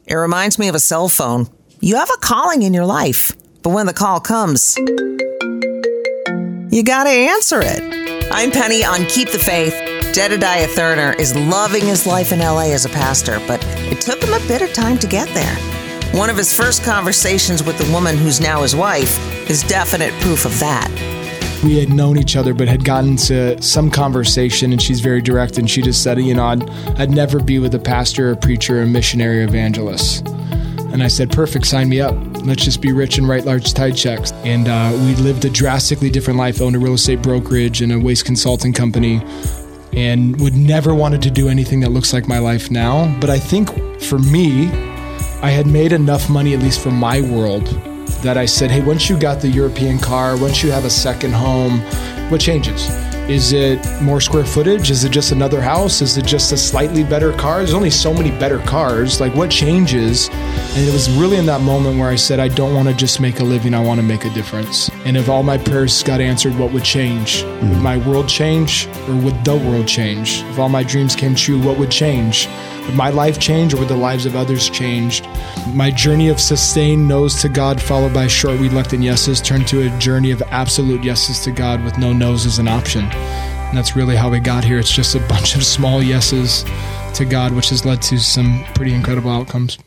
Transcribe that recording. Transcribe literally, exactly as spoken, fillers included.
It reminds me of a cell phone. You have a calling in your life, but when the call comes, you gotta answer it. I'm Penny on Keep the Faith. Jedediah Thurner is loving his life in L A as a pastor, but it took him a bit of time to get there. One of his first conversations with the woman who's now his wife is definite proof of that. We had known each other, but had gotten to some conversation, and she's very direct, and she just said, you know, I'd, I'd never be with a pastor, a preacher, a missionary, or evangelist. And I said, perfect, sign me up. Let's just be rich and write large tithe checks. And uh, we lived a drastically different life, owned a real estate brokerage and a waste consulting company, and would never wanted to do anything that looks like my life now. But I think for me, I had made enough money, at least for my world, that I said, hey, once you got the European car, once you have a second home, what changes? Is it more square footage? Is it just another house? Is it just a slightly better car? There's only so many better cars. Like, what changes? And it was really in that moment where I said, I don't want to just make a living. I want to make a difference. And if all my prayers got answered, what would change? Mm-hmm. Would my world change, or would the world change? If all my dreams came true, what would change? Would my life change, or would the lives of others change? My journey of sustained no's to God followed by short reluctant yeses turned to a journey of absolute yeses to God with no no's as an option. And that's really how we got here. It's just a bunch of small yeses to God, which has led to some pretty incredible outcomes.